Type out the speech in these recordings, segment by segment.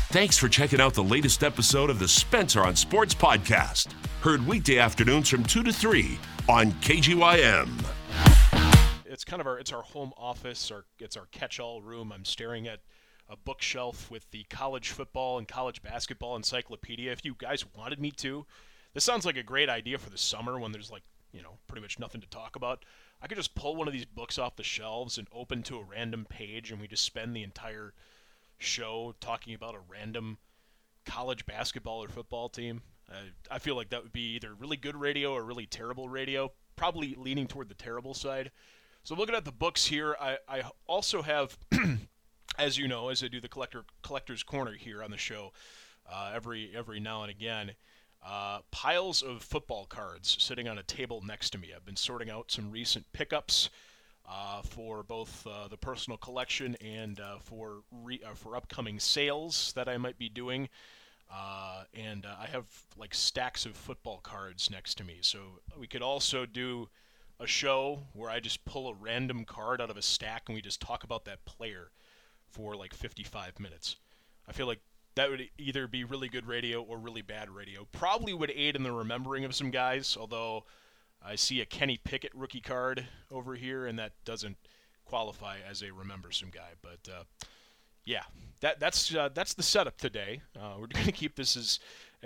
Thanks for checking out the latest episode of the Spencer on Sports podcast. Heard weekday afternoons from 2 to 3 on KGYM. It's kind of our home office, it's our catch-all room. I'm staring at a bookshelf with the college football and college basketball encyclopedia. If you guys wanted me to, this sounds like a great idea for the summer when there's pretty much nothing to talk about. I could just pull one of these books off the shelves and open to a random page, and we just spend the entire show talking about a random college basketball or football team. I feel like that would be either really good radio or really terrible radio, probably leaning toward the terrible side. So looking at the books here, I also have, as you know, as I do the collector's corner here on the show every now and again, piles of football cards sitting on a table next to me. I've been sorting out some recent pickups for both the personal collection and for upcoming sales that I might be doing. And I have like stacks of football cards next to me. So we could also do a show where I just pull a random card out of a stack and we just talk about that player for like 55 minutes. I feel like that would either be really good radio or really bad radio. Probably would aid in the remembering of some guys, although I see a Kenny Pickett rookie card over here, and that doesn't qualify as a remember some guy. But yeah, that's the setup today. We're going to keep this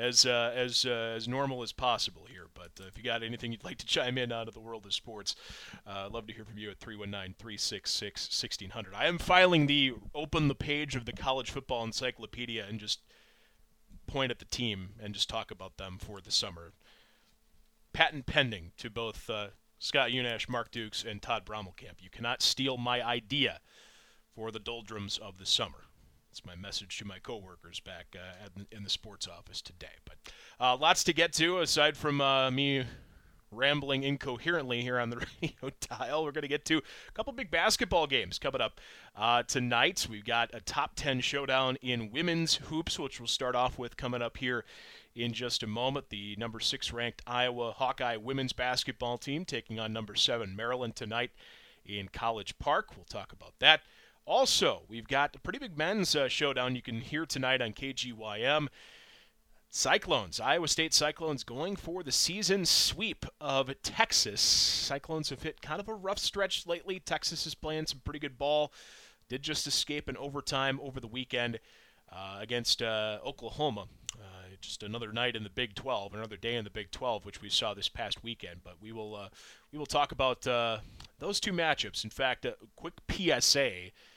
as normal as possible here. But if you got anything you'd like to chime in out of the world of sports, I'd love to hear from you at 319-366-1600. I am filing open the page of the college football encyclopedia and just point at the team and just talk about them for the summer. Patent pending to both Scott Unash, Mark Dukes, and Todd Brommelkamp. You cannot steal my idea for the doldrums of the summer. That's my message to my coworkers back in the sports office today. But lots to get to aside from me rambling incoherently here on the radio dial. We're going to get to a couple big basketball games coming up tonight. We've got a top 10 showdown in women's hoops, which we'll start off with coming up here in just a moment. The number 6 ranked Iowa Hawkeye women's basketball team taking on number 7 Maryland tonight in College Park. We'll talk about that. Also, we've got a pretty big men's showdown you can hear tonight on KGYM. Cyclones, Iowa State Cyclones going for the season sweep of Texas. Cyclones have hit kind of a rough stretch lately. Texas is playing some pretty good ball. Did just escape in overtime over the weekend against Oklahoma. Just another night in the Big 12, another day in the Big 12, which we saw this past weekend. But we will talk about those two matchups. In fact, a quick PSA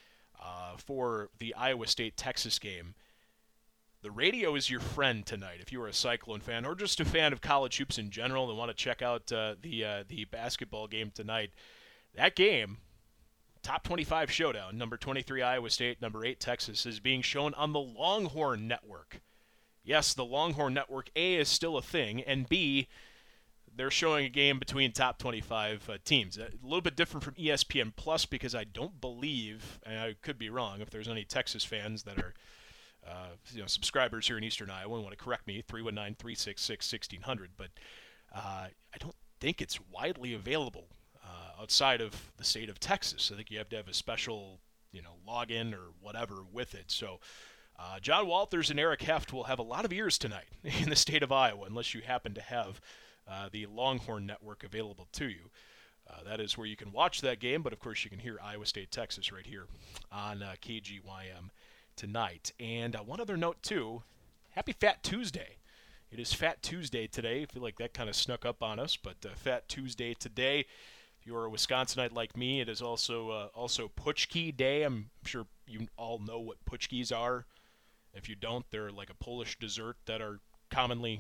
for the Iowa State-Texas game. The radio is your friend tonight if you are a Cyclone fan or just a fan of college hoops in general and want to check out the basketball game tonight. That game, top 25 showdown, number 23 Iowa State, number 8 Texas, is being shown on the Longhorn Network. Yes, the Longhorn Network, A, is still a thing, and B, they're showing a game between top 25 teams. A little bit different from ESPN Plus because I don't believe, and I could be wrong, if there's any Texas fans that are subscribers here in Eastern Iowa and want to correct me, 319-366-1600, but I don't think it's widely available outside of the state of Texas. I think you have to have a special, login or whatever with it. So John Walters and Eric Heft will have a lot of ears tonight in the state of Iowa, unless you happen to have the Longhorn Network available to you. That is where you can watch that game, but of course you can hear Iowa State, Texas right here on KGYM tonight. And one other note, too, happy Fat Tuesday. It is Fat Tuesday today. I feel like that kind of snuck up on us, but Fat Tuesday today. If you're a Wisconsinite like me, it is also Puchki Day. I'm sure you all know what Puchkis are. If you don't, they're like a Polish dessert that are commonly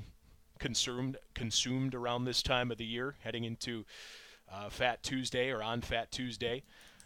consumed around this time of the year, heading into Fat Tuesday or on Fat Tuesday.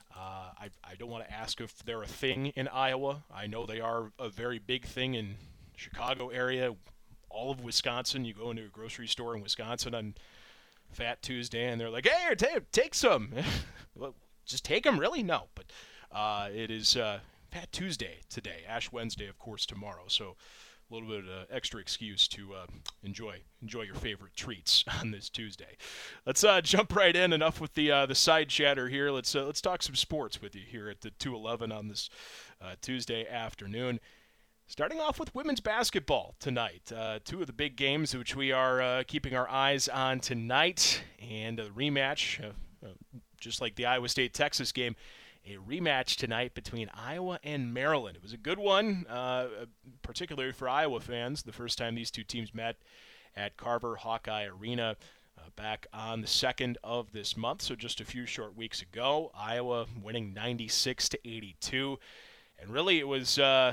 I don't want to ask if they're a thing in Iowa. I know they are a very big thing in Chicago area, all of Wisconsin. You go into a grocery store in Wisconsin on Fat Tuesday, and they're like, "Hey, take some." Well, just take them, really? No, but it is Fat Tuesday today. Ash Wednesday, of course, tomorrow. So a little bit of extra excuse to enjoy your favorite treats on this Tuesday. Let's jump right in. Enough with the side chatter here. Let's talk some sports with you here at the 211 on this Tuesday afternoon. Starting off with women's basketball tonight. Two of the big games which we are keeping our eyes on tonight, and a rematch, just like the Iowa State-Texas game, a rematch tonight between Iowa and Maryland. It was a good one, particularly for Iowa fans, the first time these two teams met at Carver Hawkeye Arena back on the 2nd of this month, so just a few short weeks ago. Iowa winning 96-82, and really it was the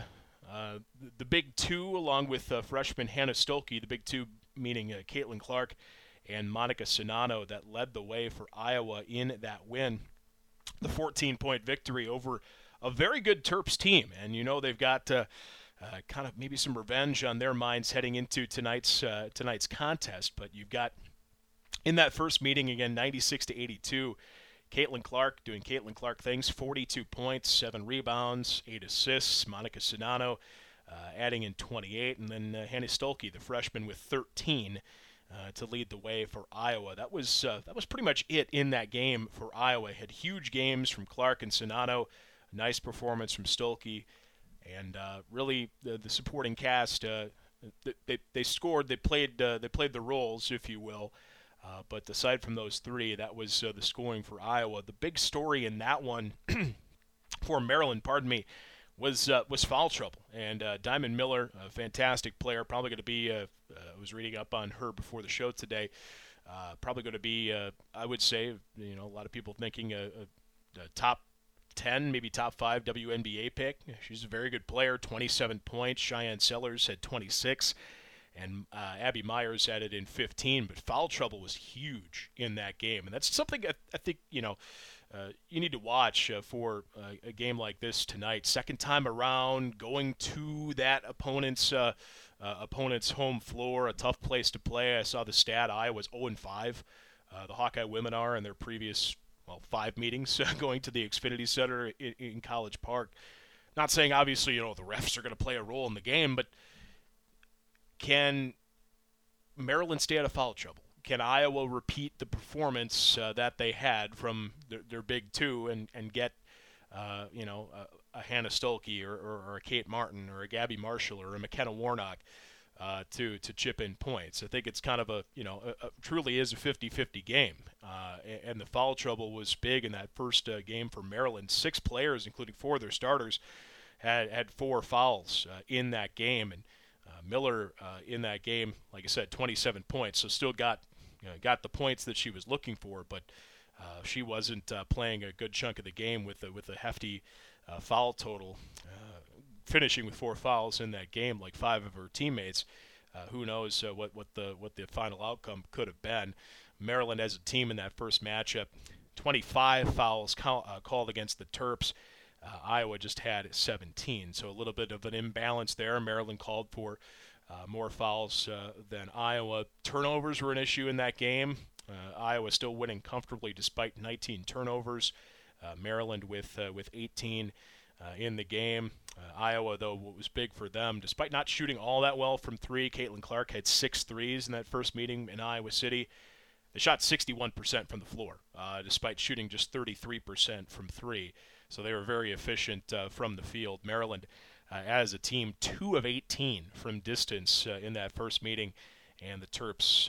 big two, along with freshman Hannah Stolke, the big two meaning Caitlin Clark and Monica Czinano, that led the way for Iowa in that win. The 14-point victory over a very good Terps team, and they've got kind of maybe some revenge on their minds heading into tonight's contest. But you've got in that first meeting again, 96-82. Caitlin Clark doing Caitlin Clark things, 42 points, 7 rebounds, 8 assists. Monica Czinano adding in 28, and then Hannah Stolke, the freshman, with 13 to lead the way for Iowa. That was pretty much it in that game for Iowa. Had huge games from Clark and Czinano, a nice performance from Stolke, and really the supporting cast. They scored. They played the roles, if you will. But aside from those three, that was the scoring for Iowa. The big story in that one for Maryland, was foul trouble. And Diamond Miller, a fantastic player, probably going to be, I was reading up on her before the show today, probably going to be, I would say, a lot of people thinking a top 10, maybe top 5 WNBA pick. She's a very good player, 27 points. Cheyenne Sellers had 26. And Abby Myers added in 15, but foul trouble was huge in that game. And that's something I think, you need to watch for a game like this tonight. Second time around, going to that opponent's home floor, a tough place to play. I saw the stat, Iowa's 0-5. The Hawkeye women are in their previous, 5 meetings going to the Xfinity Center in College Park. Not saying, obviously, the refs are going to play a role in the game, but can Maryland stay out of foul trouble? Can Iowa repeat the performance that they had from their big two and get, a Hannah Stolke or a Kate Martin or a Gabby Marshall or a McKenna Warnock to chip in points? I think it's kind of truly is a 50-50 game. And the foul trouble was big in that first game for Maryland. 6 players, including 4 of their starters, had 4 fouls in that game. And Miller in that game, like I said, 27 points, so still got the points that she was looking for, but she wasn't playing a good chunk of the game with a hefty foul total, finishing with 4 fouls in that game, like 5 of her teammates. Who knows what the final outcome could have been? Maryland as a team in that first matchup, 25 fouls called against the Terps. Iowa just had 17, so a little bit of an imbalance there. Maryland called for more fouls than Iowa. Turnovers were an issue in that game. Iowa still winning comfortably despite 19 turnovers. Maryland with 18 in the game. Iowa, though, what was big for them, despite not shooting all that well from 3, Caitlin Clark had 6 threes in that first meeting in Iowa City. They shot 61% from the floor, despite shooting just 33% from 3. So they were very efficient from the field. Maryland, as a team, 2 of 18 from distance in that first meeting, and the Terps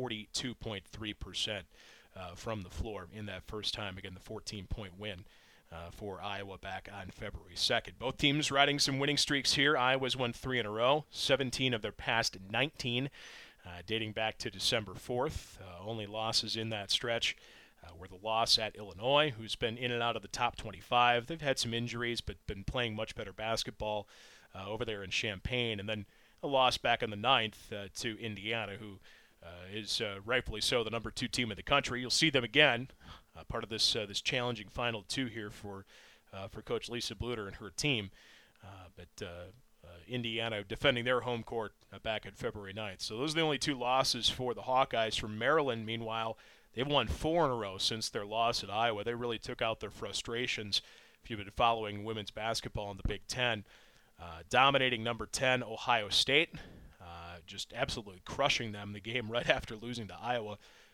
42.3% from the floor in that first time. Again, the 14-point win for Iowa back on February 2nd. Both teams riding some winning streaks here. Iowa's won 3 in a row, 17 of their past 19, dating back to December 4th. Only losses in that stretch were the loss at Illinois, who's been in and out of the top 25. They've had some injuries, but been playing much better basketball over there in Champaign. And then a loss back in the 9th to Indiana, who is rightfully so the number 2 team in the country. You'll see them again, part of this challenging Final 2 here for Coach Lisa Bluter and her team. But Indiana defending their home court back on February 9th. So those are the only 2 losses for the Hawkeyes. From Maryland, meanwhile, they've won 4 in a row since their loss at Iowa. They really took out their frustrations. If you've been following women's basketball in the Big Ten, dominating number 10 Ohio State, just absolutely crushing them the game right after losing to Iowa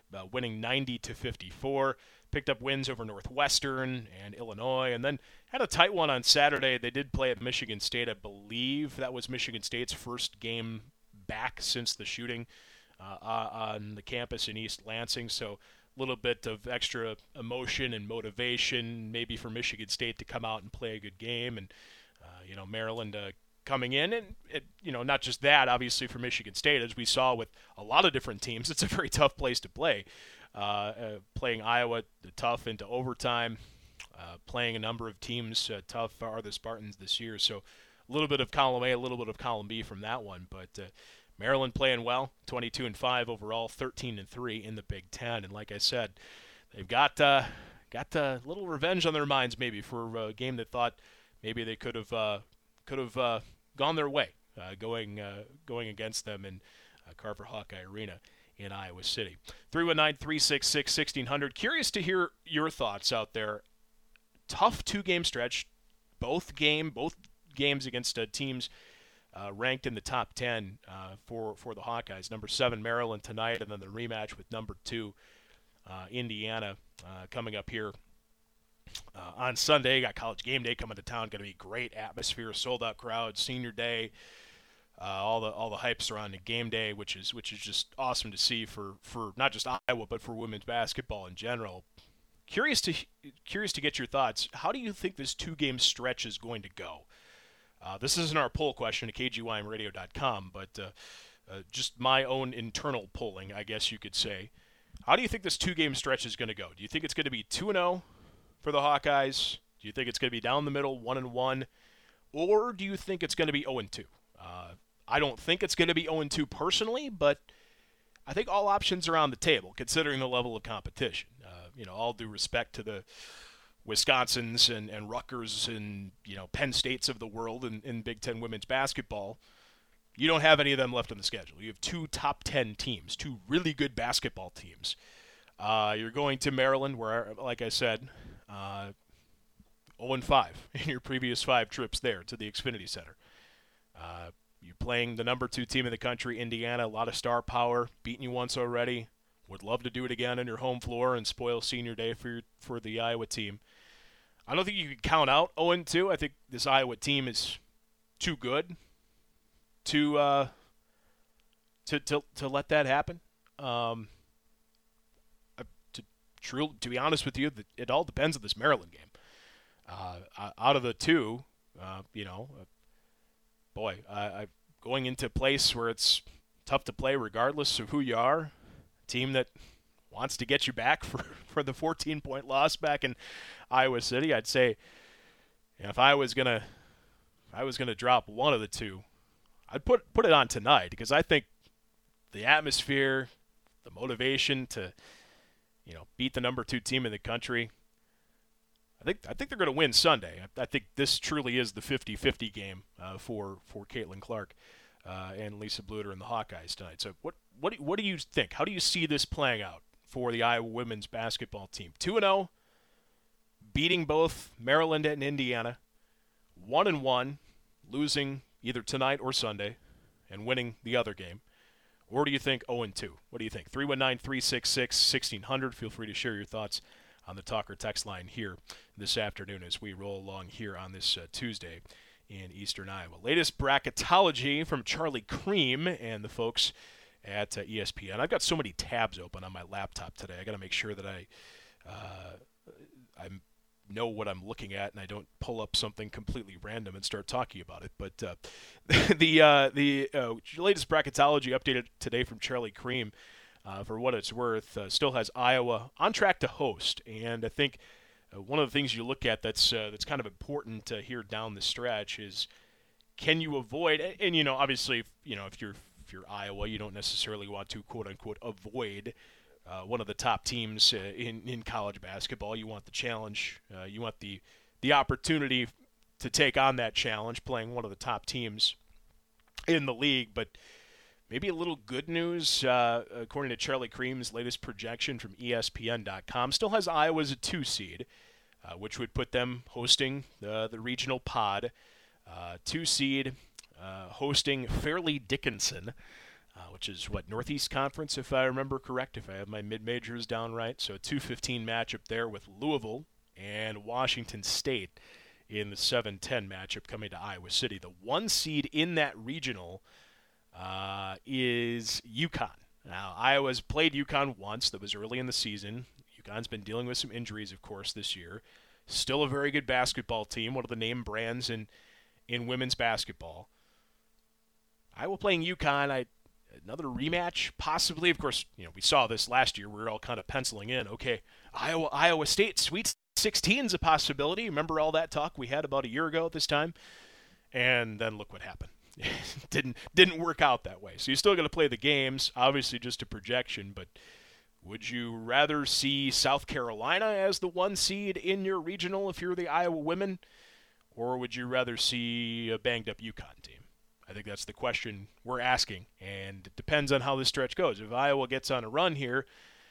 winning 90-54. Picked up wins over Northwestern and Illinois, and then had a tight one on Saturday. They did play at Michigan State, I believe. That was Michigan State's first game back since the shooting on the campus in East Lansing, so a little bit of extra emotion and motivation maybe for Michigan State to come out and play a good game, and Maryland coming in, and not just that, obviously for Michigan State, as we saw with a lot of different teams, it's a very tough place to play. Playing Iowa tough into overtime, playing a number of teams tough are the Spartans this year, so a little bit of column A, a little bit of column B from that one, but Maryland playing well, 22-5 overall, 13-3 in the Big Ten, and like I said, they've got a little revenge on their minds maybe for a game that thought maybe they could have gone their way, going against them in Carver Hawkeye Arena in Iowa City. 319-366-1600. Curious to hear your thoughts out there. Tough two-game stretch, both games against teams ranked in the top 10 for the Hawkeyes. Number 7 Maryland tonight, and then the rematch with number 2 Indiana coming up here on Sunday. Got College Game Day coming to town. Going to be great atmosphere, sold out crowd, senior day. All the hype surrounding game day, which is just awesome to see for not just Iowa but for women's basketball in general. Curious to get your thoughts. How do you think this 2-game stretch is going to go? This isn't our poll question at kgymradio.com, but just my own internal polling, I guess you could say. How do you think this 2-game stretch is going to go? Do you think it's going to be 2-0 for the Hawkeyes? Do you think it's going to be down the middle, 1-1? Or do you think it's going to be 0-2? I don't think it's going to be 0-2 personally, but I think all options are on the table, considering the level of competition. All due respect to the Wisconsins and Rutgers and Penn States of the world in Big Ten women's basketball, you don't have any of them left on the schedule. You have 2 top 10 teams, 2 really good basketball teams. You're going to Maryland, where, like I said, 0-5 in your previous 5 trips there to the Xfinity Center. You're playing the number 2 team in the country, Indiana, a lot of star power, beaten you once already. Would love to do it again on your home floor and spoil senior day for the Iowa team. I don't think you can count out 0-2. I think this Iowa team is too good to let that happen. To be honest with you, it all depends on this Maryland game. Out of the 2, going into a place where it's tough to play regardless of who you are, a team that wants to get you back for the 14-point loss back in Iowa City, I'd say if I was gonna drop one of the 2, I'd put it on tonight, because I think the atmosphere, the motivation to beat the number 2 team in the country, I think they're going to win Sunday. I think this truly is the 50-50 game for Caitlin Clark and Lisa Bluder and the Hawkeyes tonight. So what do you think? How do you see this playing out for the Iowa women's basketball team? 2-0, beating both Maryland and Indiana, 1-1, losing either tonight or Sunday, and winning the other game. Or do you think 0-2? What do you think? 319-366-1600. Feel free to share your thoughts on the talk or text line here this afternoon as we roll along here on this Tuesday in Eastern Iowa. Latest bracketology from Charlie Cream and the folks at ESPN. I've got so many tabs open on my laptop today. I got to make sure that I know what I'm looking at and I don't pull up something completely random and start talking about it. But the latest bracketology updated today from Charlie Cream, for what it's worth, still has Iowa on track to host. And I think one of the things you look at that's kind of important here down the stretch is, can you avoid, and obviously if you're Iowa, you don't necessarily want to quote unquote avoid one of the top teams in college basketball. You want the challenge, you want the opportunity to take on that challenge, playing one of the top teams in the league. But maybe a little good news, according to Charlie Cream's latest projection from ESPN.com, still has Iowa as a 2 seed, which would put them hosting the regional pod. 2 seed hosting Fairleigh Dickinson which is Northeast Conference, if I remember correct, if I have my mid-majors down right. So a 2:15 matchup there with Louisville and Washington State in the 7-10 matchup coming to Iowa City. The 1 seed in that regional is UConn. Now, Iowa's played UConn once. That was early in the season. UConn's been dealing with some injuries, of course, this year. Still a very good basketball team, one of the name brands in women's basketball. Iowa playing UConn, another rematch, possibly. Of course, we saw this last year. We were all kind of penciling in, okay, Iowa State Sweet 16 is a possibility. Remember all that talk we had about a year ago at this time? And then look what happened. didn't work out that way. So you're still going to play the games, obviously just a projection, but would you rather see South Carolina as the 1 seed in your regional if you're the Iowa women, or would you rather see a banged-up UConn team? I think that's the question we're asking, and it depends on how this stretch goes. If Iowa gets on a run here,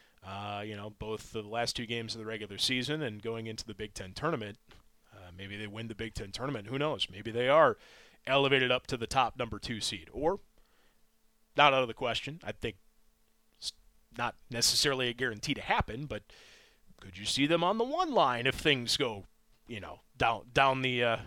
both the last 2 games of the regular season and going into the Big Ten tournament, maybe they win the Big Ten tournament. Who knows? Maybe they are elevated up to the top number 2 seed, or not out of the question. I think it's not necessarily a guarantee to happen, but could you see them on the 1 line if things go, down the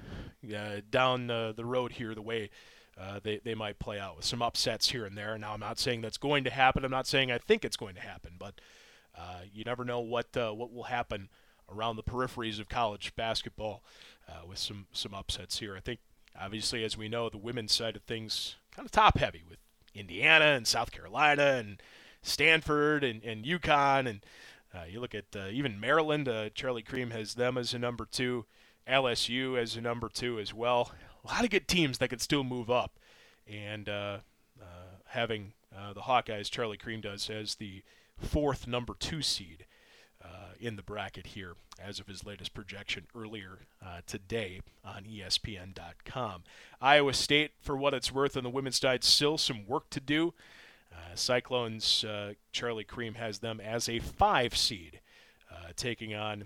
road here the way they might play out with some upsets here and there. Now, I'm not saying that's going to happen. I'm not saying I think it's going to happen, but you never know what will happen around the peripheries of college basketball with some upsets here. I think, obviously, as we know, the women's side of things kind of top-heavy with Indiana and South Carolina and Stanford and UConn. And you look at even Maryland. Charlie Cream has them as a number 2. LSU as a number 2 as well. A lot of good teams that could still move up. And having the Hawkeyes, Charlie Cream does, as the 4th number 2 seed in the bracket here as of his latest projection earlier today on ESPN.com. Iowa State, for what it's worth on the women's side, still some work to do. Cyclones, Charlie Cream has them as a 5 seed, taking on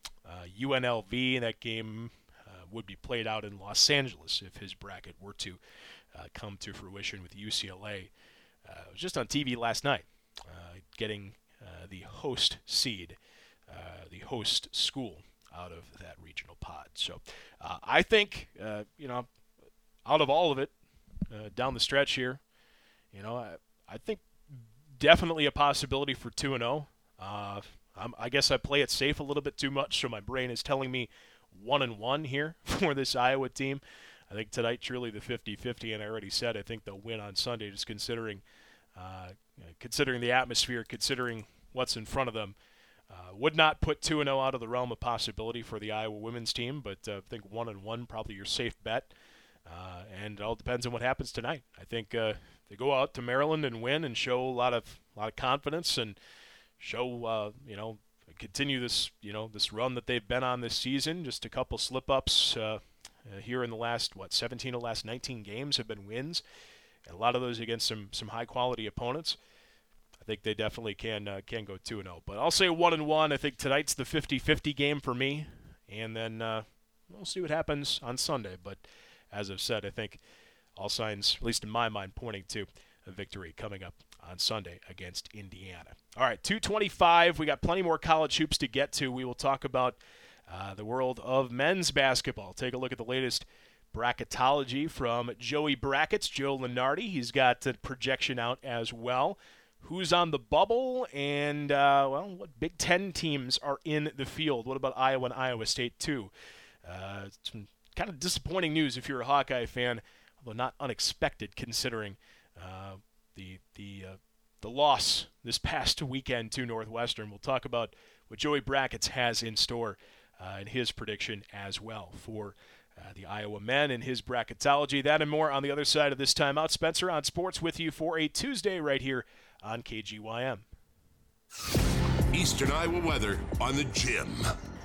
UNLV. That game would be played out in Los Angeles if his bracket were to come to fruition with UCLA. It was just on TV last night, getting the host seed, the host school out of that regional pod. So I think, out of all of it, down the stretch here, I think definitely a possibility for 2-0. I guess I play it safe a little bit too much, so my brain is telling me 1-1 here for this Iowa team. I think tonight truly the 50-50, and I already said I think they'll win on Sunday, just considering the atmosphere, considering what's in front of them. Would not put 2-0 out of the realm of possibility for the Iowa women's team, but I think 1-1 probably your safe bet. And it all depends on what happens tonight. I think they go out to Maryland and win and show a lot of confidence and show continue this this run that they've been on this season. Just a couple slip-ups here in the last 17 of the last 19 games have been wins, and a lot of those against some high-quality opponents. I think they definitely can go 2-0. But I'll say 1-1. I think tonight's the 50-50 game for me, and then we'll see what happens on Sunday. But as I've said, I think all signs, at least in my mind, pointing to a victory coming up on Sunday against Indiana. All right, 2:25. We got plenty more college hoops to get to. We will talk about the world of men's basketball. Take a look at the latest bracketology from Joey Brackets, Joe Lunardi. He's got a projection out as well. Who's on the bubble, and, what Big Ten teams are in the field. What about Iowa and Iowa State, too? Some kind of disappointing news if you're a Hawkeye fan, although not unexpected considering the loss this past weekend to Northwestern. We'll talk about what Joey Brackets has in store in his prediction as well for the Iowa men and his bracketology. That and more on the other side of this timeout. Spencer on Sports with you for a Tuesday right here on KGYM. Eastern Iowa weather on the Gym.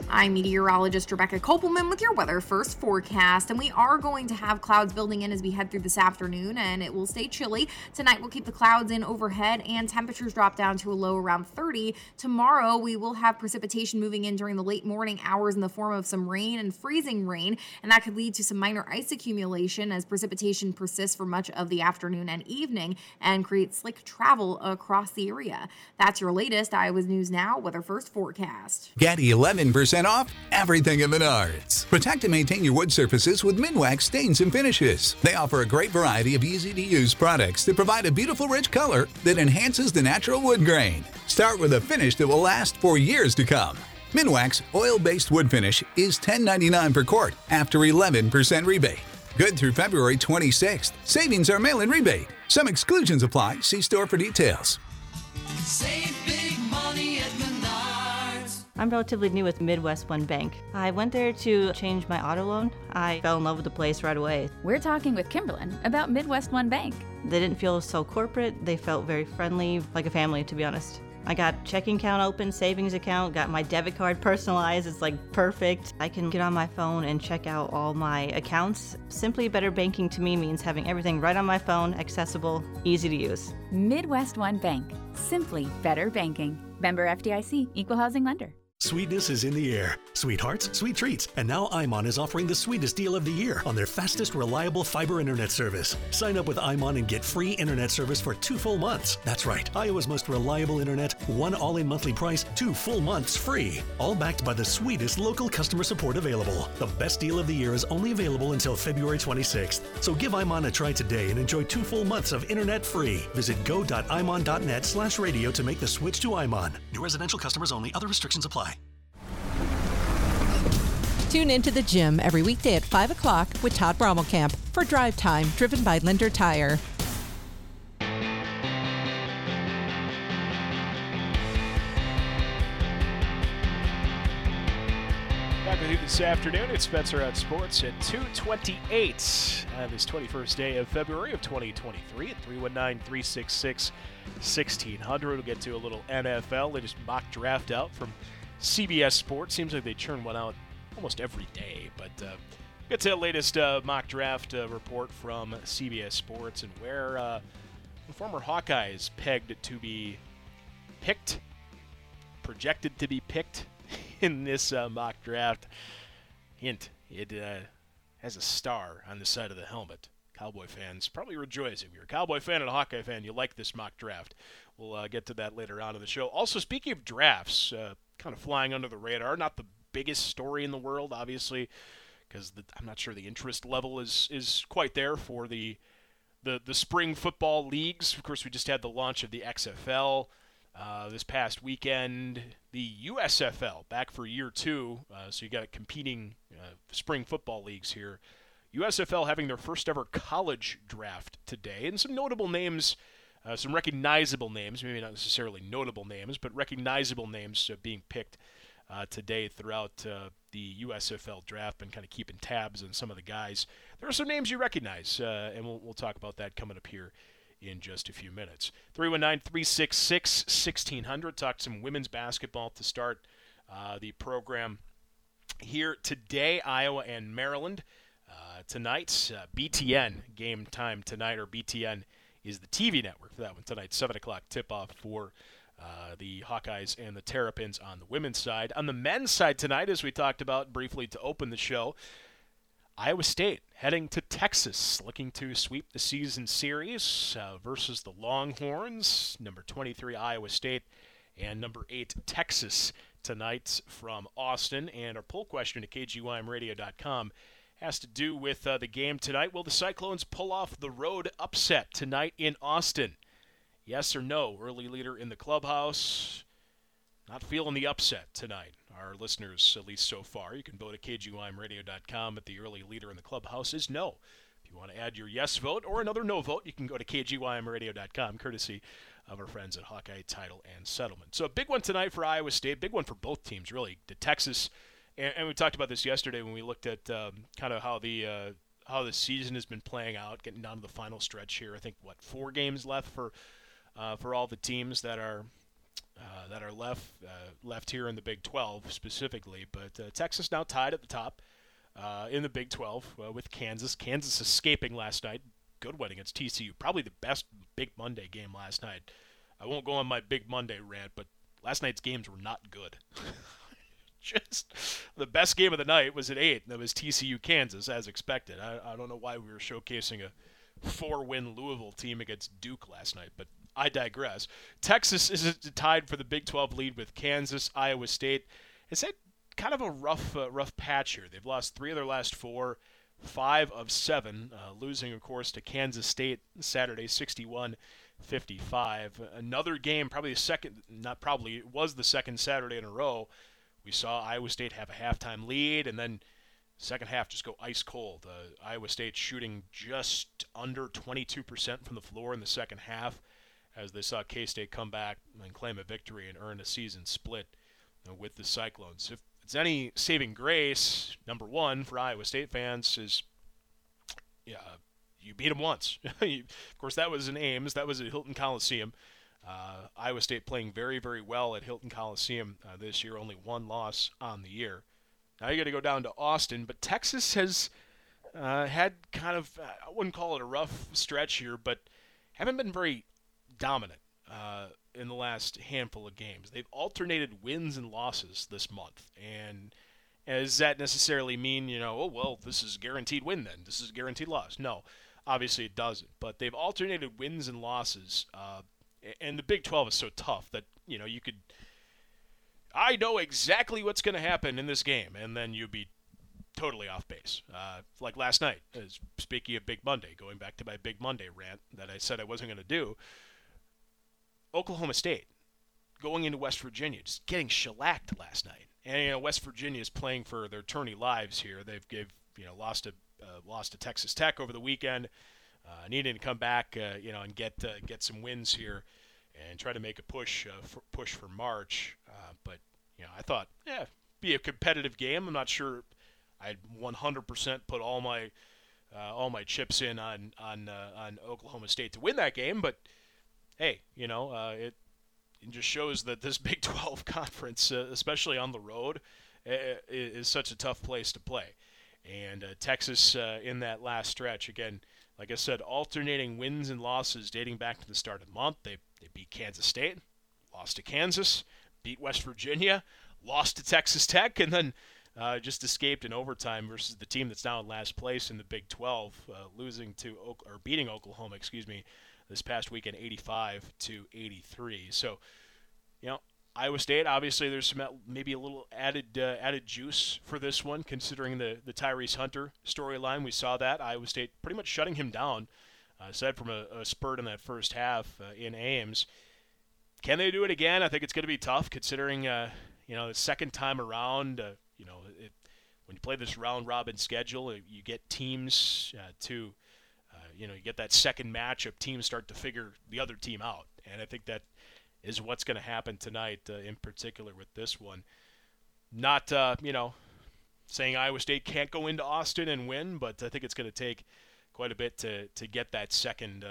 I'm meteorologist Rebecca Kopelman with your Weather First forecast, and we are going to have clouds building in as we head through this afternoon, and it will stay chilly. Tonight we'll keep the clouds in overhead and temperatures drop down to a low around 30. Tomorrow we will have precipitation moving in during the late morning hours in the form of some rain and freezing rain, and that could lead to some minor ice accumulation as precipitation persists for much of the afternoon and evening and create slick travel across the area. That's your latest Iowa News Now Weather First forecast. Get 11% off everything at Menards. Protect and maintain your wood surfaces with Minwax stains and finishes. They offer a great variety of easy-to-use products that provide a beautiful, rich color that enhances the natural wood grain. Start with a finish that will last for years to come. Minwax oil-based wood finish is $10.99 per quart after 11% rebate. Good through February 26th. Savings are mail-in rebate. Some exclusions apply. See store for details. Save big money at Menards. I'm relatively new with Midwest One Bank. I went there to change my auto loan. I fell in love with the place right away. We're talking with Kimberlyn about Midwest One Bank. They didn't feel so corporate. They felt very friendly, like a family, to be honest. I got checking account open, savings account, got my debit card personalized. It's like perfect. I can get on my phone and check out all my accounts. Simply better banking to me means having everything right on my phone, accessible, easy to use. Midwest One Bank. Simply better banking. Member FDIC, Equal Housing Lender. Sweetness is in the air. Sweethearts, sweet treats. And now IMON is offering the sweetest deal of the year on their fastest, reliable fiber internet service. Sign up with IMON and get free internet service for 2 full months. That's right, Iowa's most reliable internet, one all-in monthly price, 2 full months free. All backed by the sweetest local customer support available. The best deal of the year is only available until February 26th. So give IMON a try today and enjoy 2 full months of internet free. Visit go.imon.net/radio to make the switch to IMON. New residential customers only. Other restrictions apply. Tune into the gym every weekday at 5 o'clock with Todd Brommelkamp for Drive Time, driven by Linder Tire. Back with you this afternoon. It's Spencer on Sports at 2:28 on this 21st day of February of 2023 at 319-366-1600. We'll get to a little NFL. They just mock draft out from CBS Sports. Seems like they churn one out almost every day, but get to the latest mock draft report from CBS Sports and where former Hawkeye is pegged to be picked, projected to be picked in this mock draft. Hint, it has a star on the side of the helmet. Cowboy fans probably rejoice. If you're a Cowboy fan and a Hawkeye fan, you like this mock draft. We'll get to that later on in the show. Also, speaking of drafts, kind of flying under the radar, not the biggest story in the world, obviously, because I'm not sure the interest level is quite there for the spring football leagues. Of course, we just had the launch of the XFL this past weekend. The USFL back for year 2, so you got competing spring football leagues here. USFL having their first ever college draft today, and some notable names. Some recognizable names, maybe not necessarily notable names, but recognizable names being picked today throughout the USFL draft, and kind of keeping tabs on some of the guys. There are some names you recognize, and we'll talk about that coming up here in just a few minutes. 319-366-1600. Talk some women's basketball to start the program here today. Iowa and Maryland tonight. BTN game time tonight, or BTN is the TV network for that one tonight. 7 o'clock tip-off for the Hawkeyes and the Terrapins on the women's side. On the men's side tonight, as we talked about briefly to open the show, Iowa State heading to Texas, looking to sweep the season series versus the Longhorns. Number 23, Iowa State, and number 8, Texas tonight from Austin. And our poll question at kgymradio.com has to do with the game tonight. Will the Cyclones pull off the road upset tonight in Austin? Yes or no? Early leader in the clubhouse. Not feeling the upset tonight. Our listeners, at least so far. You can vote at kgymradio.com, but the early leader in the clubhouse is no. If you want to add your yes vote or another no vote, you can go to kgymradio.com, courtesy of our friends at Hawkeye Title and Settlement. So a big one tonight for Iowa State. Big one for both teams, really. The Texas, and we talked about this yesterday when we looked at kind of how the season has been playing out, getting down to the final stretch here. I think, 4 games left for all the teams that are that are left here in the Big 12 specifically. But Texas now tied at the top in the Big 12 with Kansas. Kansas escaping last night. Good win against TCU. Probably the best Big Monday game last night. I won't go on my Big Monday rant, but last night's games were not good. Just the best game of the night was at 8. That was TCU Kansas, as expected. I don't know why we were showcasing a 4-win Louisville team against Duke last night, but I digress. Texas is tied for the Big 12 lead with Kansas. Iowa State has had kind of a rough patch here. They've lost 3 of their last 4, 5 of 7, losing, of course, to Kansas State Saturday, 61-55. Another game, probably the second, not probably, it was the second Saturday in a row. We saw Iowa State have a halftime lead, and then second half just go ice cold. Iowa State shooting just under 22% from the floor in the second half as they saw K-State come back and claim a victory and earn a season split with the Cyclones. If it's any saving grace, number one for Iowa State fans is you beat them once. Of course, that was in Ames. That was at Hilton Coliseum. Iowa State playing very, very well at Hilton Coliseum this year. Only 1 loss on the year. Now you got to go down to Austin. But Texas has had kind of, I wouldn't call it a rough stretch here, but haven't been very dominant in the last handful of games. They've alternated wins and losses this month. And does that necessarily mean, this is a guaranteed win then? This is a guaranteed loss? No, obviously it doesn't. But they've alternated wins and losses. And the Big 12 is so tough that, I know exactly what's going to happen in this game, and then you'd be totally off base. Like last night, speaking of Big Monday, going back to my Big Monday rant that I said I wasn't going to do, Oklahoma State going into West Virginia, just getting shellacked last night. And, West Virginia is playing for their tourney lives here. They've lost to Texas Tech over the weekend. Needing to come back, and get some wins here, and try to make a push for March. But I thought, be a competitive game. I'm not sure I'd 100% put all my chips in on Oklahoma State to win that game. But hey, it just shows that this Big 12 conference, especially on the road, is such a tough place to play. And Texas in that last stretch again. Like I said, alternating wins and losses dating back to the start of the month. They beat Kansas State, lost to Kansas, beat West Virginia, lost to Texas Tech, and then just escaped in overtime versus the team that's now in last place in the Big 12, beating Oklahoma, this past weekend 85-83. So, Iowa State, obviously there's some maybe a little added juice for this one, considering the Tyrese Hunter storyline. We saw that. Iowa State pretty much shutting him down, aside from a spurt in that first half in Ames. Can they do it again? I think it's going to be tough, considering, the second time around, when you play this round-robin schedule, you get teams you get that second matchup, teams start to figure the other team out. And I think that is what's going to happen tonight in particular with this one. Not, saying Iowa State can't go into Austin and win, but I think it's going to take quite a bit to get that second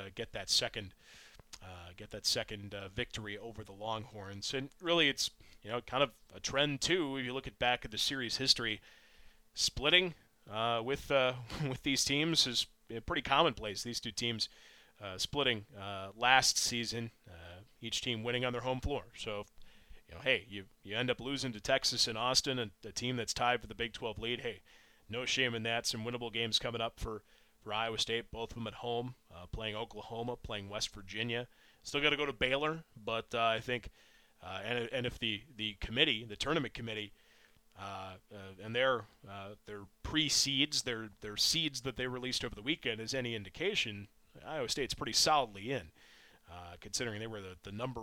victory over the Longhorns. And really it's, kind of a trend too. If you look back at the series history, splitting with these teams is pretty commonplace. These two teams splitting last season, each team winning on their home floor. So, hey, you end up losing to Texas and Austin, and a team that's tied for the Big 12 lead. Hey, no shame in that. Some winnable games coming up for Iowa State, both of them at home, playing Oklahoma, playing West Virginia. Still got to go to Baylor, but I think, and if the committee, the tournament committee, and their pre-seeds, their seeds that they released over the weekend is any indication, Iowa State's pretty solidly in, considering they were the number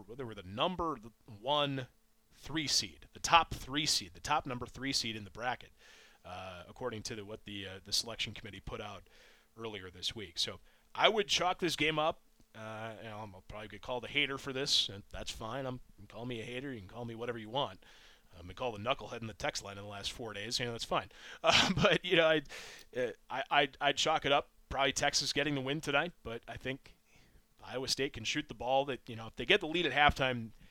1 3 seed, the top 3 seed, the top number 3 seed in the bracket, according to what the selection committee put out earlier this week. So I would chalk this game up. I'm probably get called a hater for this, and that's fine. You can call me a hater. You can call me whatever you want. I've been called a knucklehead in the text line in the last 4 days. That's fine. But I'd chalk it up. Probably Texas getting the win tonight, but I think Iowa State can shoot the ball. That if they get the lead at halftime,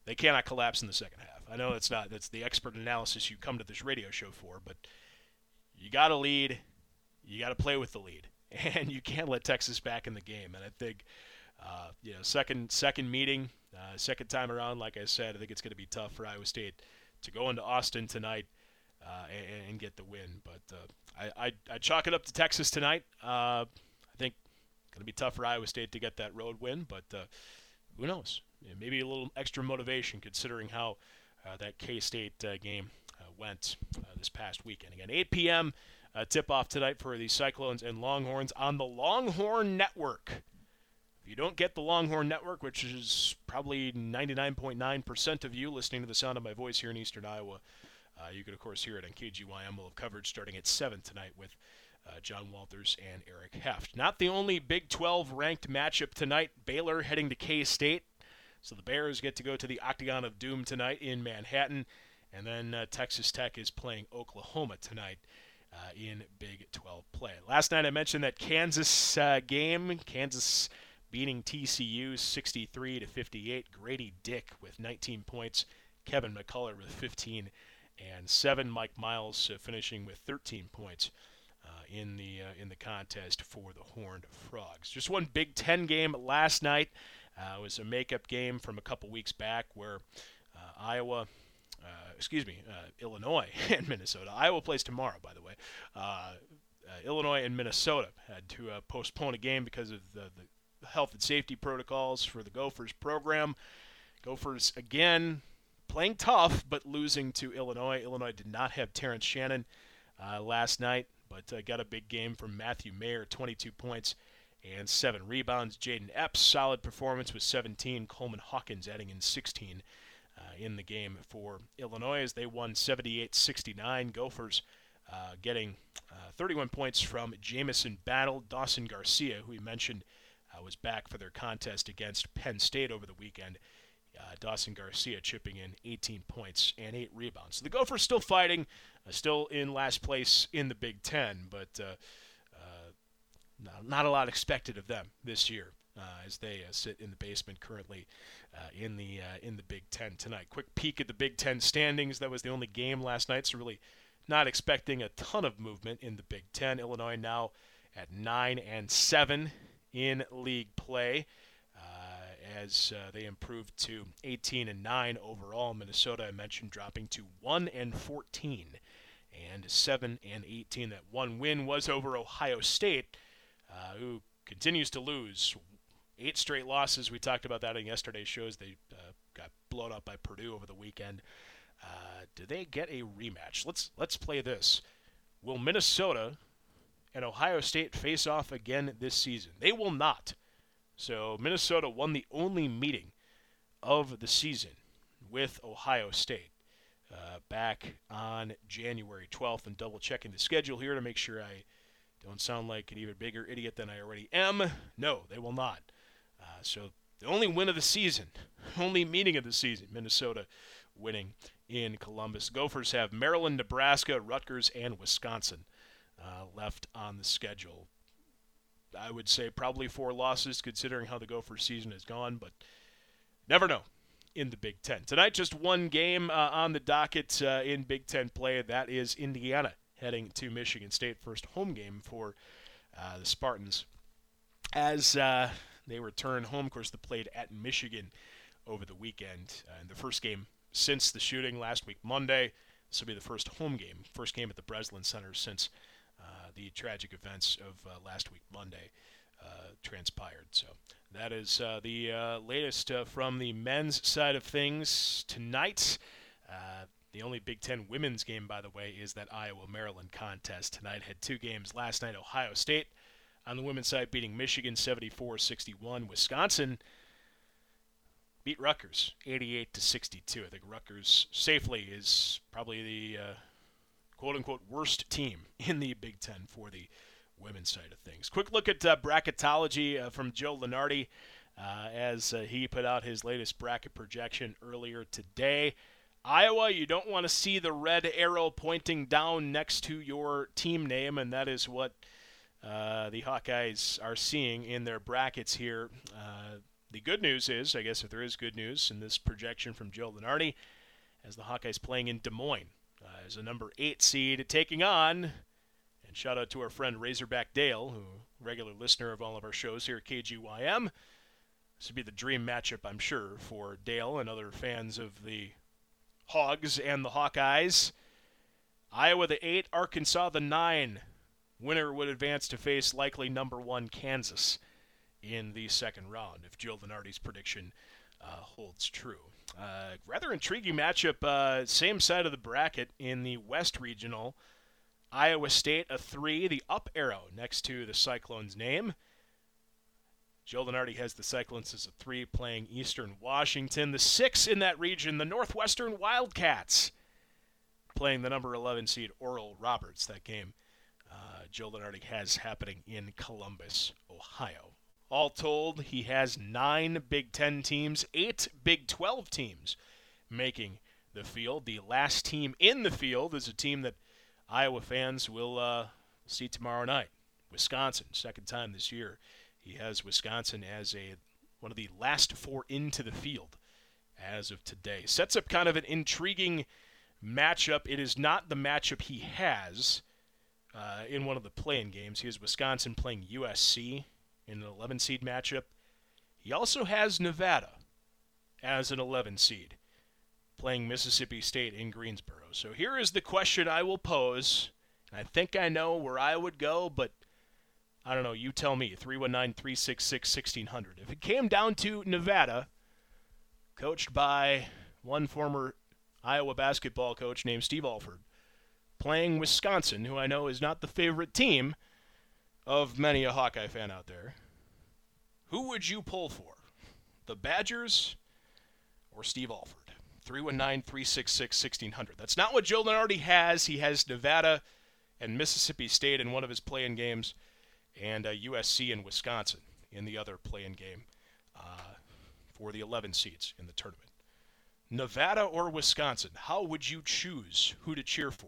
They cannot collapse in the second half. I know that's the expert analysis you come to this radio show for, but you got to lead. You got to play with the lead, and you can't let Texas back in the game. And I think, second meeting, second time around, like I said, I think it's going to be tough for Iowa State to go into Austin tonight and get the win. But I chalk it up to Texas tonight. I think it's going to be tough for Iowa State to get that road win, but who knows? Maybe a little extra motivation considering how that K-State game went this past weekend. Again, 8 p.m. Tip-off tonight for the Cyclones and Longhorns on the Longhorn Network. If you don't get the Longhorn Network, which is probably 99.9% of you listening to the sound of my voice here in Eastern Iowa, you could, of course, hear it on KGYM. We'll have coverage starting at 7 tonight with John Walters and Eric Heft. Not the only Big 12 ranked matchup tonight. Baylor heading to K-State. So the Bears get to go to the Octagon of Doom tonight in Manhattan. And then Texas Tech is playing Oklahoma tonight in Big 12 play. Last night I mentioned that Kansas game. Kansas beating TCU 63-58. Grady Dick with 19 points. Kevin McCullough with 15 and 7. Mike Miles finishing with 13 points in the contest for the Horned Frogs. Just one Big Ten game last night. It was a makeup game from a couple weeks back where Illinois and Minnesota. Iowa plays tomorrow, by the way. Illinois and Minnesota had to postpone a game because of the health and safety protocols for the Gophers program. Gophers, again, playing tough, but losing to Illinois. Illinois did not have Terrence Shannon last night, but got a big game from Matthew Mayer, 22 points and 7 rebounds. Jaden Epps, solid performance with 17. Coleman Hawkins adding in 16 in the game for Illinois as they won 78-69. Gophers getting 31 points from Jamison Battle. Dawson Garcia, who we mentioned was back for their contest against Penn State over the weekend. Dawson Garcia chipping in 18 points and 8 rebounds. So the Gophers still fighting, still in last place in the Big Ten, but not a lot expected of them this year as they sit in the basement currently in the Big Ten tonight. Quick peek at the Big Ten standings. That was the only game last night, so really not expecting a ton of movement in the Big Ten. Illinois now at 9-7 in league play as they improved to 18-9 overall. Minnesota, I mentioned, dropping to 1-14 and 7-18. That one win was over Ohio State, who continues to lose. 8 straight losses. We talked about that in yesterday's shows. They got blown up by Purdue over the weekend. Do they get a rematch? Let's play this. Will Minnesota and Ohio State face off again this season? They will not. So Minnesota won the only meeting of the season with Ohio State back on January 12th. And double-checking the schedule here to make sure I don't sound like an even bigger idiot than I already am. No, they will not. So the only win of the season, only meeting of the season, Minnesota winning in Columbus. Gophers have Maryland, Nebraska, Rutgers, and Wisconsin left on the schedule. I would say probably 4 losses considering how the Gophers season has gone, but never know in the Big Ten. Tonight, just one game on the docket in Big Ten play. That is Indiana heading to Michigan State. First home game for the Spartans as they return home. Of course, they played at Michigan over the weekend. And the first game since the shooting last week, Monday. This will be the first home game, first game at the Breslin Center since the tragic events of last week, Monday, transpired. So that is the latest from the men's side of things tonight. The only Big Ten women's game, by the way, is that Iowa-Maryland contest tonight. Had 2 games last night. Ohio State on the women's side beating Michigan 74-61. Wisconsin beat Rutgers 88-62. I think Rutgers safely is probably the quote-unquote worst team in the Big Ten for the women's side of things. Quick look at bracketology from Joe Lunardi as he put out his latest bracket projection earlier today. Iowa, you don't want to see the red arrow pointing down next to your team name, and that is what the Hawkeyes are seeing in their brackets here. The good news is, I guess if there is good news in this projection from Joe Lunardi, as the Hawkeyes playing in Des Moines as a number 8 seed, taking on, and shout out to our friend Razorback Dale, who regular listener of all of our shows here at KGYM. This would be the dream matchup, I'm sure, for Dale and other fans of the Hogs and the Hawkeyes. Iowa the 8, Arkansas the 9. Winner would advance to face likely number 1 Kansas in the second round, if Joe Lunardi's prediction holds true. Rather intriguing matchup, same side of the bracket in the West Regional. Iowa State a 3, the up arrow next to the Cyclones' name. Joe Lunardi has the Cyclones as a 3 playing Eastern Washington. The 6 in that region, the Northwestern Wildcats, playing the number 11 seed Oral Roberts. That game Joe Lunardi has happening in Columbus, Ohio. All told, he has 9 Big Ten teams, 8 Big 12 teams making the field. The last team in the field is a team that Iowa fans will see tomorrow night. Wisconsin, second time this year. He has Wisconsin as one of the last 4 into the field as of today. Sets up kind of an intriguing matchup. It is not the matchup he has in one of the play-in games. He has Wisconsin playing USC in an 11 seed matchup. He also has Nevada as an 11 seed playing Mississippi State in Greensboro. So here is the question I will pose. I think I know where I would go, but I don't know. You tell me. 319-366-1600. If it came down to Nevada, coached by one former Iowa basketball coach named Steve Alford, playing Wisconsin, who I know is not the favorite team of many a Hawkeye fan out there, who would you pull for? The Badgers or Steve Alford? 319-366-1600. That's not what Joe Lunardi has. He has Nevada and Mississippi State in one of his play-in games, and USC and Wisconsin in the other play-in game for the 11 seeds in the tournament. Nevada or Wisconsin, how would you choose who to cheer for?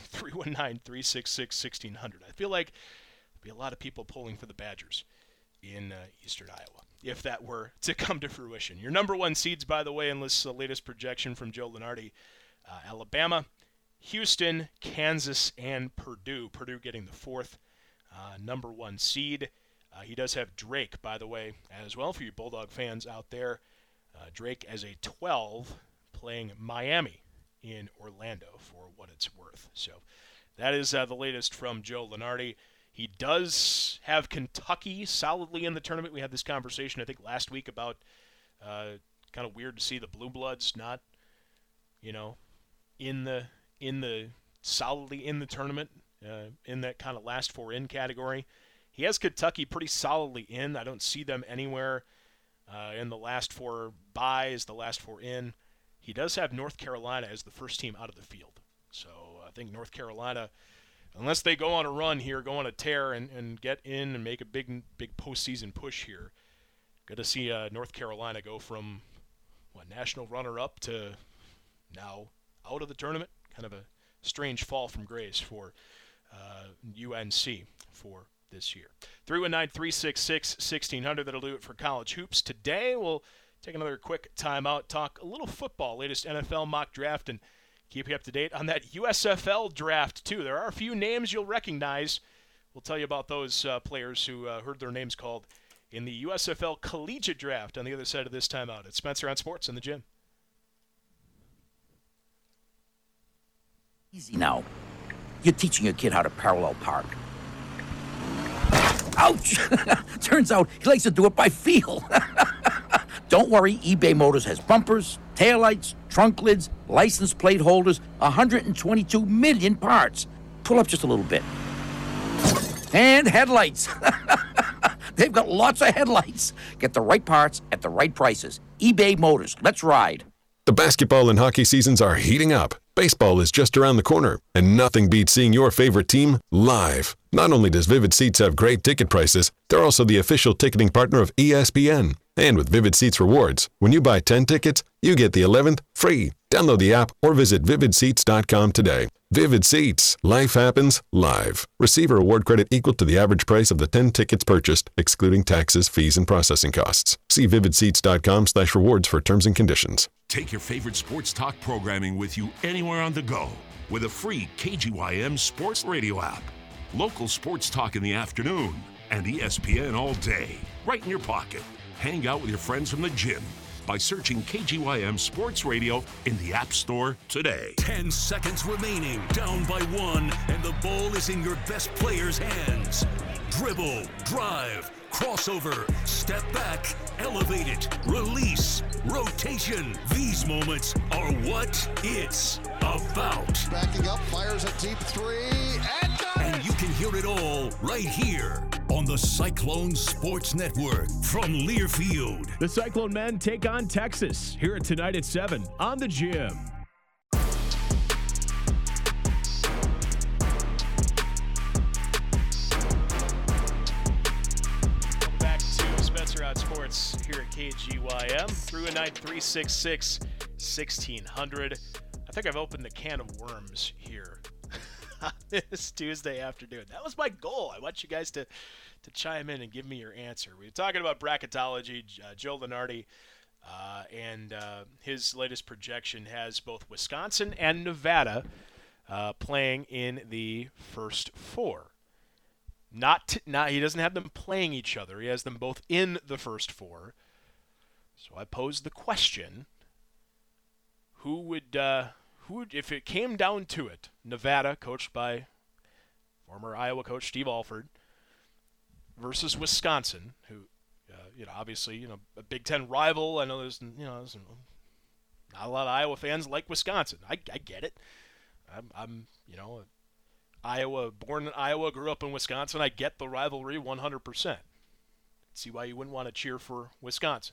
319-366-1600. I feel like there'd be a lot of people polling for the Badgers in eastern Iowa, if that were to come to fruition. Your number 1 seeds, by the way, in this latest projection from Joe Lunardi, Alabama, Houston, Kansas, and Purdue. Purdue getting the 4th number 1 seed. He does have Drake, by the way, as well, for you Bulldog fans out there. Drake as a 12 playing Miami in Orlando for what it's worth. So that is the latest from Joe Lunardi. He does have Kentucky solidly in the tournament. We had this conversation, I think, last week about kind of weird to see the Blue Bloods not, solidly in the tournament, in that kind of last 4 in category. He has Kentucky pretty solidly in. I don't see them anywhere in the last 4 buys, the last 4 in. He does have North Carolina as the first team out of the field. So I think North Carolina, unless they go on a run here, go on a tear and get in and make a big postseason push here, good to see North Carolina go from national runner-up to now out of the tournament. Kind of a strange fall from grace for UNC for this year. 319-366-1600. That'll do it for college hoops. Today we'll take another quick timeout, talk a little football, latest NFL mock draft, and keep you up to date on that USFL draft, too. There are a few names you'll recognize. We'll tell you about those players who heard their names called in the USFL Collegiate Draft on the other side of this timeout. It's Spencer on Sports in the Gym. Easy now. You're teaching your kid how to parallel park. Ouch! Turns out he likes to do it by feel. Don't worry, eBay Motors has bumpers, taillights, trunk lids, license plate holders, 122 million parts. Pull up just a little bit. And headlights. They've got lots of headlights. Get the right parts at the right prices. eBay Motors. Let's ride. The basketball and hockey seasons are heating up. Baseball is just around the corner, and nothing beats seeing your favorite team live. Not only does Vivid Seats have great ticket prices, they're also the official ticketing partner of ESPN. And with Vivid Seats Rewards, when you buy 10 tickets, you get the 11th free. Download the app or visit vividseats.com today. Vivid Seats. Life happens live. Receiver award credit equal to the average price of the 10 tickets purchased, excluding taxes, fees, and processing costs. See vividseats.com/rewards for terms and conditions. Take your favorite sports talk programming with you anywhere on the go with a free KGYM Sports Radio app. Local sports talk in the afternoon and ESPN all day, right in your pocket. Hang out with your friends from the gym by searching KGYM Sports Radio in the App Store today. 10 seconds remaining, down by 1, and the ball is in your best player's hands. Dribble, drive, crossover, step back, elevate it, release, rotation. These moments are what it's about. Backing up, fires a deep three, and you can hear it all right here on the Cyclone Sports Network from Learfield. The Cyclone men take on Texas here tonight at 7 on the Gym. Welcome back to Spencer on Sports here at KGYM. 319-366-1600. I think I've opened a can of worms here this Tuesday afternoon. That was my goal. I want you guys to chime in and give me your answer. We were talking about bracketology. Joe Lunardi and his latest projection has both Wisconsin and Nevada playing in the first four. Not he doesn't have them playing each other. He has them both in the first four. So I posed the question: who would, if it came down to it, Nevada, coached by former Iowa coach Steve Alford, versus Wisconsin, who, obviously, a Big Ten rival. I know there's not a lot of Iowa fans like Wisconsin. I get it. I'm Iowa, born in Iowa, grew up in Wisconsin. I get the rivalry 100%. See why you wouldn't want to cheer for Wisconsin.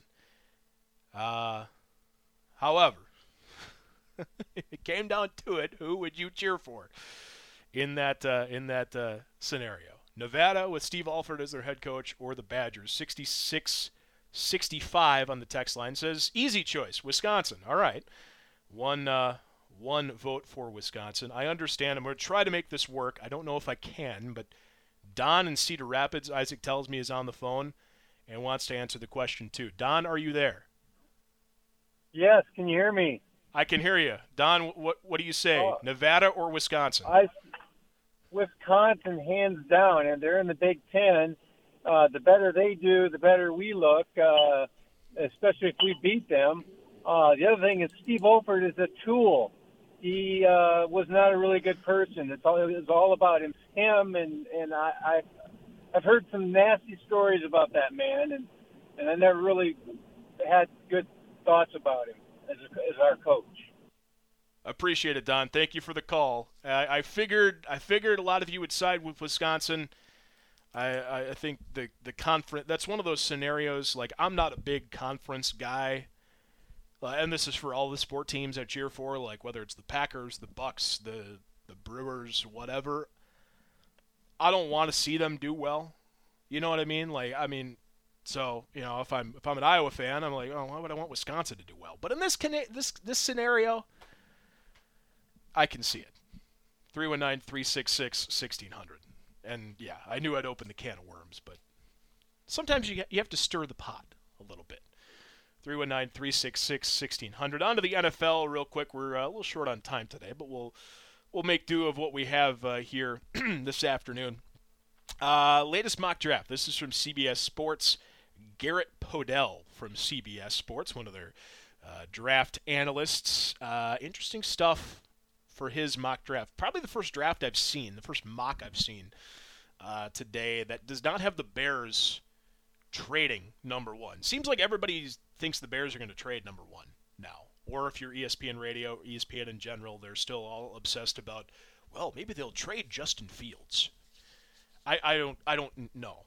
However, if it came down to it, who would you cheer for in that scenario? Nevada with Steve Alford as their head coach, or the Badgers? 66-65 on the text line says easy choice, Wisconsin. All right, one vote for Wisconsin. I understand. I'm going to try to make this work. I don't know if I can, but Don in Cedar Rapids, Isaac tells me, is on the phone and wants to answer the question too. Don, are you there? Yes. Can you hear me? I can hear you. Don, what do you say, Nevada or Wisconsin? Wisconsin, hands down, and they're in the Big Ten. The better they do, the better we look, especially if we beat them. The other thing is Steve Alford is a tool. He was not a really good person. It was all about him, and I've heard some nasty stories about that man, and I never really had good thoughts about him as our coach. Appreciate it, Don. Thank you for the call. I figured a lot of you would side with Wisconsin. I think the conference, that's one of those scenarios. Like, I'm not a big conference guy, and this is for all the sport teams I cheer for. Like, whether it's the Packers, the Bucks, the Brewers, whatever. I don't want to see them do well. You know what I mean? So, if I'm an Iowa fan, I'm like, oh, why would I want Wisconsin to do well? But in this scenario, I can see it. 319-366-1600. And, yeah, I knew I'd open the can of worms, but sometimes you have to stir the pot a little bit. 319-366-1600. On to the NFL real quick. We're a little short on time today, but we'll make do of what we have here this afternoon. Latest mock draft. This is from CBS Sports. Garrett Podell from CBS Sports, one of their draft analysts. Interesting stuff for his mock draft. Probably the first draft I've seen, the first mock I've seen today that does not have the Bears trading number one. Seems like everybody thinks the Bears are going to trade number one now. Or if you're ESPN Radio, ESPN in general, they're still all obsessed about, well, maybe they'll trade Justin Fields. I don't know.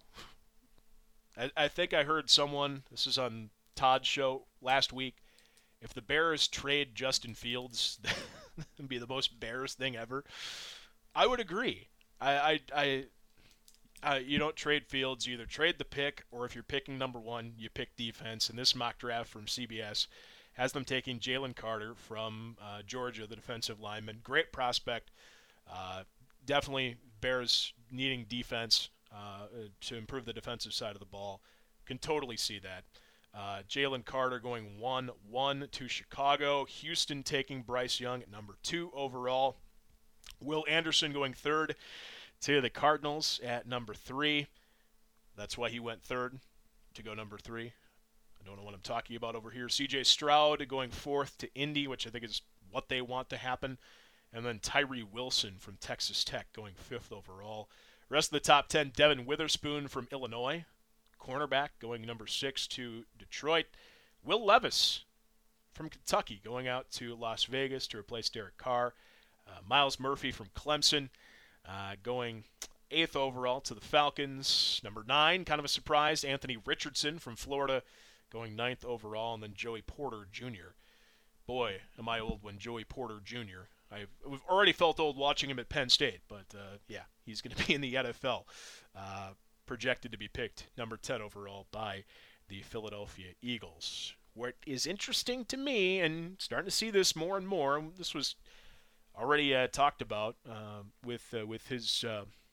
I think I heard someone, this is on Todd's show last week, if the Bears trade Justin Fields, that would be the most Bears thing ever. I would agree. You don't trade Fields. You either trade the pick, or if you're picking number one, you pick defense. And this mock draft from CBS has them taking Jalen Carter from Georgia, the defensive lineman. Great prospect Definitely Bears needing defense to improve the defensive side of the ball. Can totally see that. Jalen Carter going 1-1 to Chicago. Houston taking Bryce Young at number 2 overall. Will Anderson going 3rd to the Cardinals at number 3. That's why he went 3rd to go number 3. I don't know what I'm talking about over here. C.J. Stroud going 4th to Indy, which I think is what they want to happen. And then Tyree Wilson from Texas Tech going 5th overall. Rest of the top 10, Devin Witherspoon from Illinois, cornerback, going number 6 to Detroit. Will Levis from Kentucky going out to Las Vegas to replace Derek Carr. Miles Murphy from Clemson going 8th overall to the Falcons. Number 9, kind of a surprise, Anthony Richardson from Florida going 9th overall. And then Joey Porter Jr. Boy, am I old when Joey Porter Jr. We've already felt old watching him at Penn State, but yeah, he's going to be in the NFL. Projected to be picked number 10 overall by the Philadelphia Eagles. What is interesting to me, and starting to see this more and more, this was already talked about with his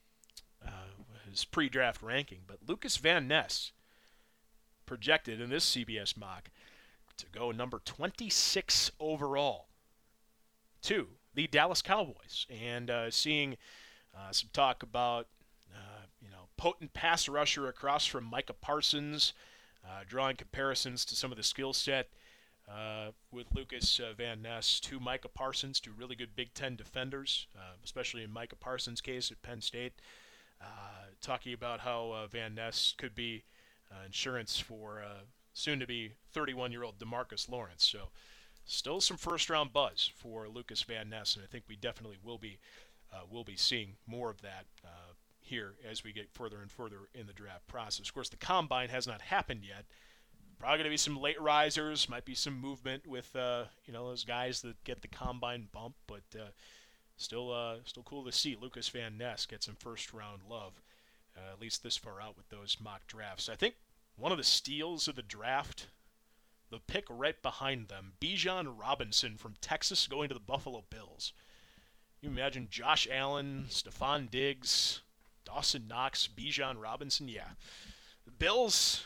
pre-draft ranking, but Lucas Van Ness projected in this CBS mock to go number 26 overall to the Dallas Cowboys, and seeing some talk about potent pass rusher across from Micah Parsons, drawing comparisons to some of the skill set with Lucas Van Ness to Micah Parsons, two really good Big Ten defenders, especially in Micah Parsons' case at Penn State. Talking about how Van Ness could be insurance for soon-to-be 31-year-old DeMarcus Lawrence. So still some first-round buzz for Lucas Van Ness, and I think we definitely will be seeing more of that here as we get further and further in the draft process. Of course, the combine has not happened yet. Probably going to be some late risers, might be some movement with those guys that get the combine bump, but still cool to see Lucas Van Ness get some first-round love, at least this far out with those mock drafts. I think one of the steals of the draft, the pick right behind them, Bijan Robinson from Texas going to the Buffalo Bills. You imagine Josh Allen, Stephon Diggs, Dawson Knox, Bijan Robinson? Yeah. The Bills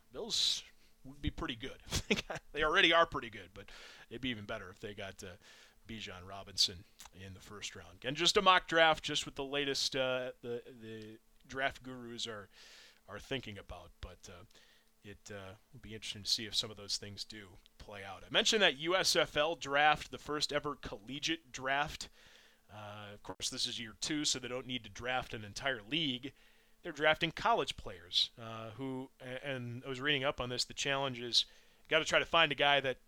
would be pretty good. They already are pretty good, but it'd be even better if they got Bijan Robinson in the first round. Again, just a mock draft, just with the latest the draft gurus are thinking about, but it will be interesting to see if some of those things do play out. I mentioned that USFL draft, the first ever collegiate draft. Of course, this is year 2, so they don't need to draft an entire league. They're drafting college players who, and I was reading up on this, the challenge is got to try to find a guy that,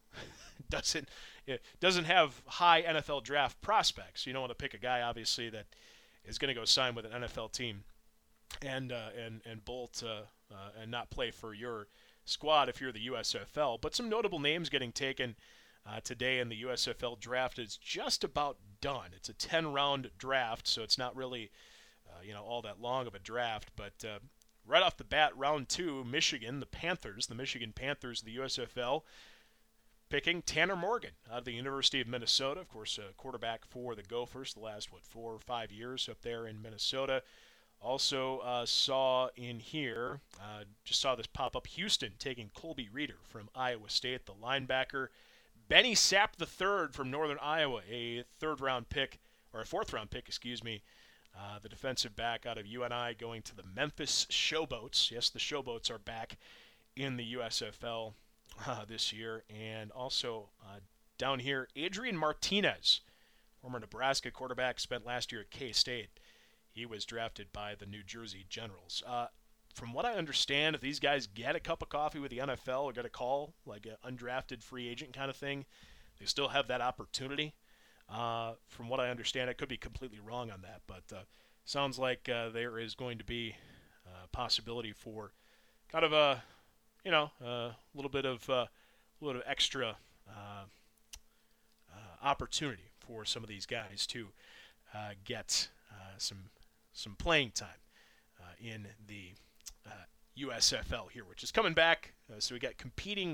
doesn't have high NFL draft prospects. You don't want to pick a guy, obviously, that is going to go sign with an NFL team and bolt and not play for your squad if you're the USFL. But some notable names getting taken today in the USFL draft is just about done. It's a 10-round draft, so it's not really all that long of a draft. But right off the bat, round 2, Michigan, the Michigan Panthers of the USFL, picking Tanner Morgan out of the University of Minnesota. Of course, a quarterback for the Gophers the last, 4 or 5 years up there in Minnesota. Also saw in here, just saw this pop up, Houston taking Colby Reeder from Iowa State, the linebacker. Benny Sapp III from Northern Iowa, a 4th-round pick, the defensive back out of UNI going to the Memphis Showboats. Yes, the Showboats are back in the USFL this year. And also down here, Adrian Martinez, former Nebraska quarterback, spent last year at K-State. He was drafted by the New Jersey Generals. From what I understand, if these guys get a cup of coffee with the NFL or get a call, like an undrafted free agent kind of thing, they still have that opportunity. From what I understand, I could be completely wrong on that, but sounds like there is going to be a possibility for kind of a little bit of extra opportunity for some of these guys to get some playing time in the USFL here, which is coming back. So we got competing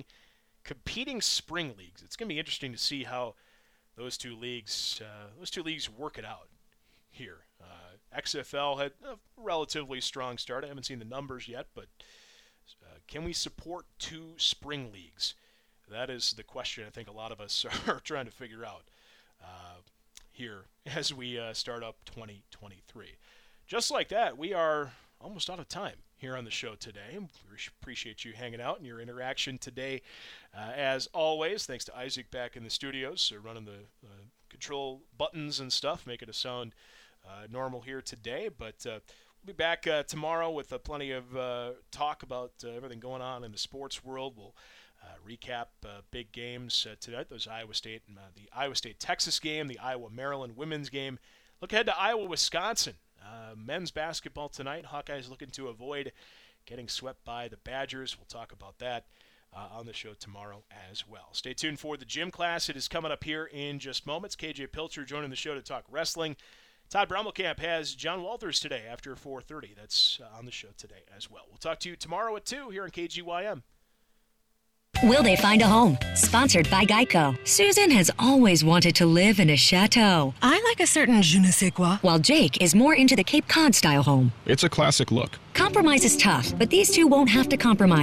spring leagues. It's going to be interesting to see how those two leagues work it out. here. XFL had a relatively strong start. I haven't seen the numbers yet, but can we support 2 spring leagues? That is the question I think a lot of us are trying to figure out here as we start up 2023. Just like that, we are almost out of time here on the show today. We appreciate you hanging out and your interaction today. As always, thanks to Isaac back in the studios, running the control buttons and stuff, making it sound normal here today. But we'll be back tomorrow with plenty of talk about everything going on in the sports world. We'll recap big games tonight. Those Iowa State and the Iowa State-Texas game, the Iowa-Maryland women's game. Look ahead to Iowa-Wisconsin. Men's basketball tonight. Hawkeyes looking to avoid getting swept by the Badgers. We'll talk about that on the show tomorrow as well. Stay tuned for the gym class. It is coming up here in just moments. KJ Pilcher joining the show to talk wrestling. Todd Brommelkamp has John Walters today after 4:30. That's on the show today as well. We'll talk to you tomorrow at 2 here on KGYM. Will they find a home? Sponsored by Geico. Susan has always wanted to live in a chateau. I like a certain je ne sais quoi. While Jake is more into the Cape Cod style home. It's a classic look. Compromise is tough, but these two won't have to compromise.